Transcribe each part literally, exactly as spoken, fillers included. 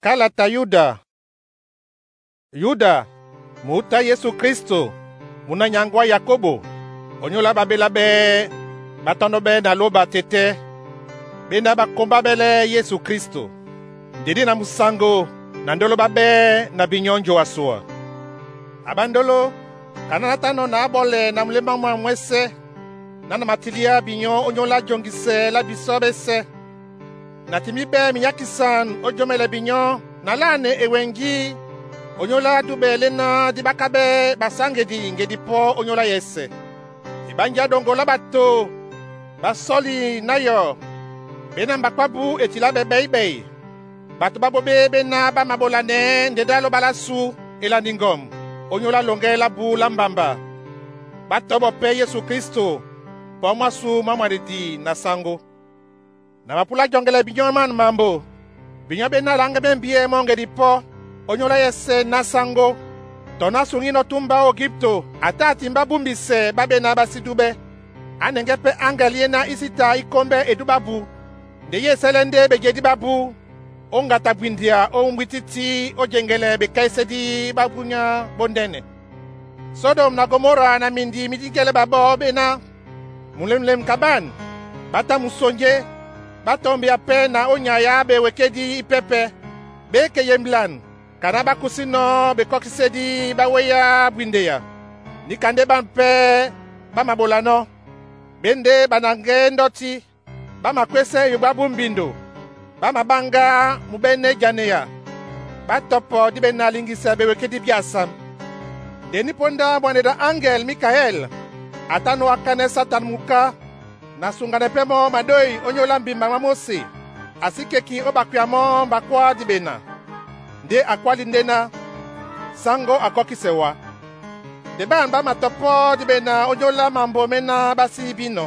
Kalata Yuda. Yuda, muta Yesu Kristo, muna nyangwa Yakobo, onyola babela be, batondo be na loba tete, benda bakomba bele Yesu Kristo. Ndidi na musango, nandolo babe na binyonjo asua. Abandolo, kananatano na abole na mulema mwa mwese, nana matilia binyo onyola jongise la bisobese. Natimibe minyakisan ojomele binyo nalane ewengi onyola dubele na dibakabe basangedi ngedi po onyola yese ibanja dongola bato basoli nayo bena mbakwabu etila bebeibe bato babobe bena bamabolane ndedalo balasu elandingom onyola longela bu lambamba bato bope Yesu Kristo po mwasu mamwaridi na sango. Na mapula jongele binyon man mambo. Binyon bena lange bembie monge di po. Onyola yese nasango. Tona sungino tumba o Gipto. Ata timba bumbise babe na basidube. Anengepe angaliena isita ikombe edubabu. De yeselende begedi babu. Onga tabwindia o mwititi o jengele bekaise di babunya bondene. Sodom na Gomora na mindi midigele babo bena. Mulemlem kaban. Bata musonje. Batombi ape na onyaya be wekedi ipepe beke yemblan kanaba kusino be kokisedi baweya bwindeya nikande bampe bamabolano bende banange ndoti bamakwese yubabu mbindo bamabanga mubene janeya batopo dibena lingisa be wekedi biasam deniponda mwaneda angel Mikael atano akane satan muka na sungane pemo madoi onyola mbimba mamosi asikeki obakyamo bakwa dibena nde akwali ndena sango akokisewa de bamba matopo dibena onyola mambo mena basi bino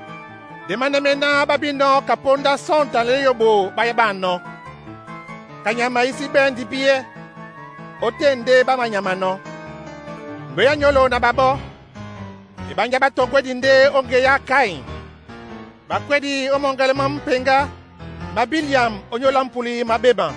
de manemena babino kaponda sonta leyobo bayabano kanyama isi bendi bie otende bamanyamano mbeya nyolo na babo ibanja batongwedi nde onge ya kai bakwedi omongele mampenga mabiliam onyola mpuli mabeba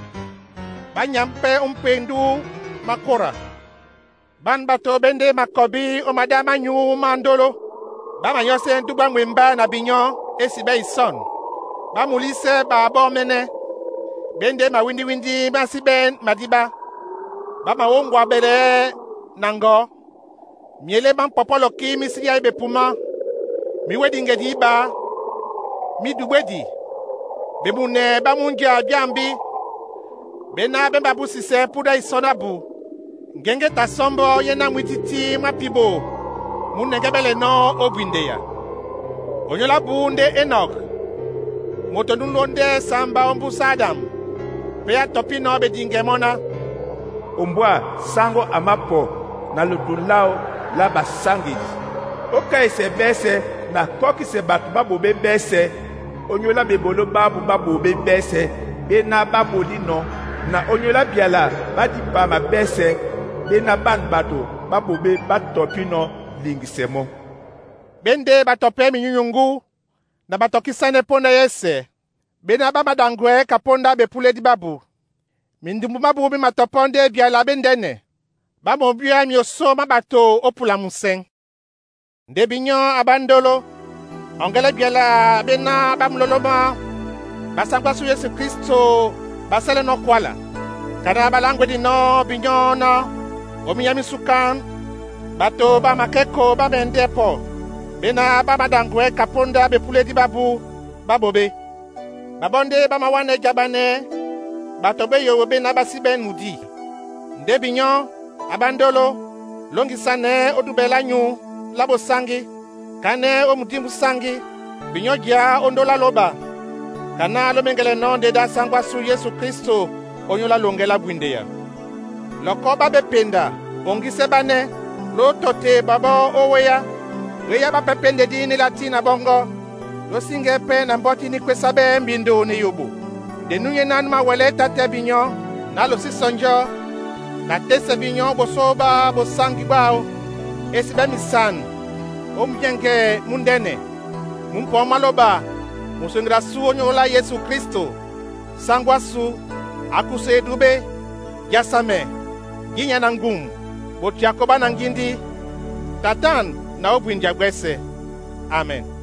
banyampe umpendu makora ban bato bende makobi omadama nyu mandolo bamanyose ndugba mwemba na binyo esibe ison bamulise babo mene bende mawindi windi masiben madiba bamawongwa bere nango miele bampopolo ki misiria ibe puma miwedi ngedi ba mi dubedi bemune bamunja biambi bena bemba busise puda isonabu ngenge tasombo yena mwititi mapibo munengebele no obwindeya onyola bunde Enoch motonulonde samba ombusa Adam peya topino bedingemona ombwa sango amapo na lutulao la basangidi oka ese bese na koki se batu babobe bese onyola bebolo babu babobe bese bena baboli no na onyola biala badipa ma bese bena ban bato babobe batopino lingisemo bende batope minyungu na batokisane ponda yese bena baba dangwe kaponda bepule di babu mindumbu babu bi matoponde biala bendene bamo bia mioso mabato opula museng nde binyo abandolo ongele biela bena bamloloma basangwa su Yesu Kristo basele no kwala kana balangwe dino binyo na omiyami sukan bato ba makeko ba mendepo bena ba madangwe kaponda bepule di babu babobe babonde ba mawane jabane bato be yo bena basiben mudi nde binyo abandolo longisane odubela nyu labo sangi kane omutimbu sangi binyoja ondola loba kana lomengele nonde da sangwa su Yesu Kristo onyola longela bwindeya lokoba bependa ongise bane lotote babo oweya weya bapepende dini latina bongo losinge pe na mboti ni kwesabe mbindo ne yobo denunye nan mawele tate binyo na lo sisonjo na tese binyo bosoba bosangi bao esibe misan omjenge mundene mumpo maloba musungira su onyola Yesu Kristo sangwa su akuse dube jasame ginya na ngum botu yakoba na ngindi tatan na obwinja gwese. Amen.